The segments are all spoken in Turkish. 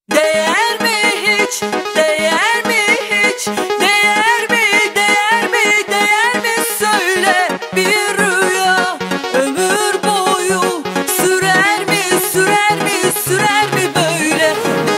Değer mi hiç? Değer mi hiç? Değer mi? Değer mi? Değer mi? Söyle, bir rüya ömür boyu sürer mi? Sürer mi? Sürer mi böyle?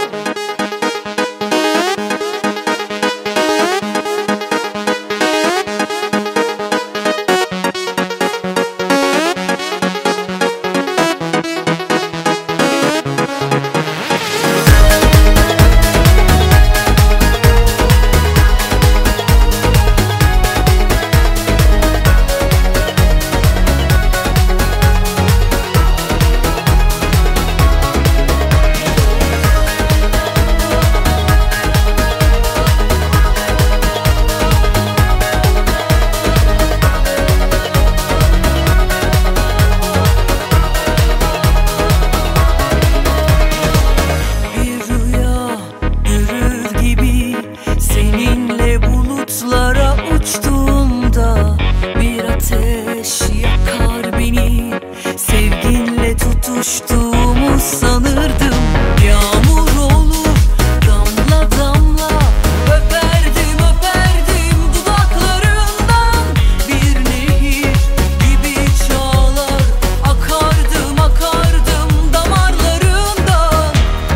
Seninle bulutlara uçtuğumda bir ateş yakar beni. Sevginle tutuştuğumu sanırdım. Yağmur olur damla damla, öperdim öperdim dudaklarından. Bir nehir gibi çağlar, akardım akardım damarlarından.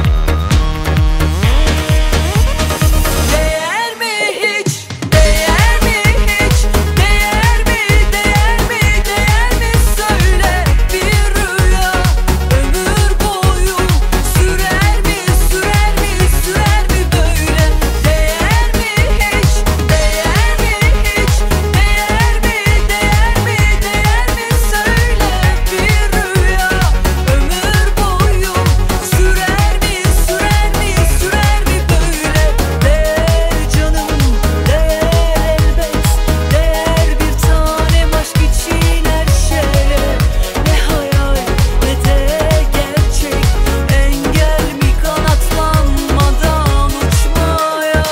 Değer mi hiç? Değer mi hiç? Değer mi? Değer mi? Değer mi? Söyle, bir rüya ömür boyu sürer mi? Sürer mi? Sürer mi böyle? Değer mi hiç? Değer mi hiç? Değer mi? Değer mi? Değer mi? Söyle, bir rüya ömür boyu sürer mi? Sürer mi? Sürer mi böyle? Değer canım, değer elbet, değer bir tanem aşk için her şeye. Ne hayal ne de gerçek, engel mi kanatlanmadan uçmaya?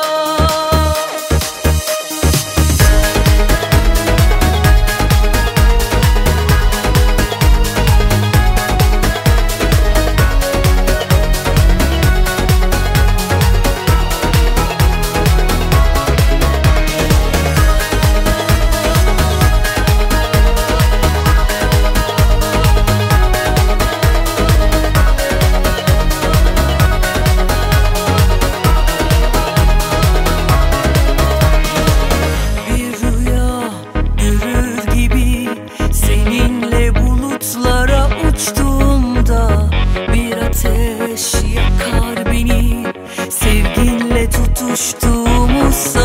Bir rüya yürür gibi seninle bulutlara uçtuğumda bir ateş yakar beni. Sevginle tutuştuğumu